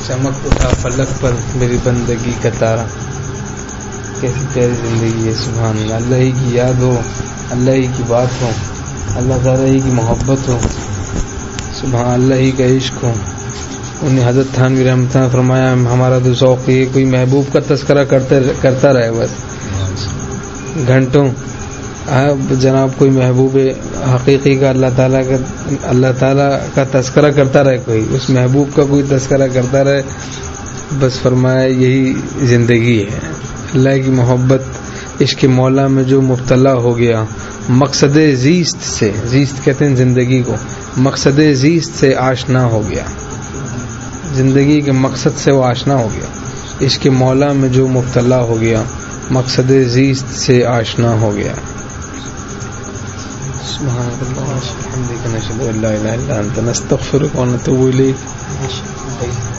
چمک اٹھا فلک پر میری بندگی کا تارا. کیسی پیاری زندگی ہے. سبحان اللہ. اللہ ہی کی یاد ہو, اللہ ہی کی بات ہو, اللہ تعالیٰ ہی کی محبت ہو, سبحان اللہ ہی کا عشق ہو. انہیں حضرت تھانوی رحمۃ اللہ فرمایا ہمارا تو ذوق یہ کوئی محبوب کا تذکرہ کرتا رہے بس گھنٹوں. جناب کوئی محبوب حقیقی کا اللہ تعالیٰ کا تذکرہ کرتا رہے, کوئی اس محبوب کا کوئی تذکرہ کرتا رہے بس. فرمایا یہی زندگی ہے. اللہ کی محبت عشق مولا میں جو مبتلا ہو گیا, مقصد زیست سے, زیست کہتے ہیں زندگی کو, مقصد زیست سے آشنا ہو گیا. زندگی کے مقصد سے وہ آشنا ہو گیا. عشق مولا میں جو مبتلا ہو گیا, مقصد زیست سے آشنا ہو گیا. سبحانک اللہم و بحمدک نشہد ان لا الہ الا انت نستغفرک و نتوب الیک.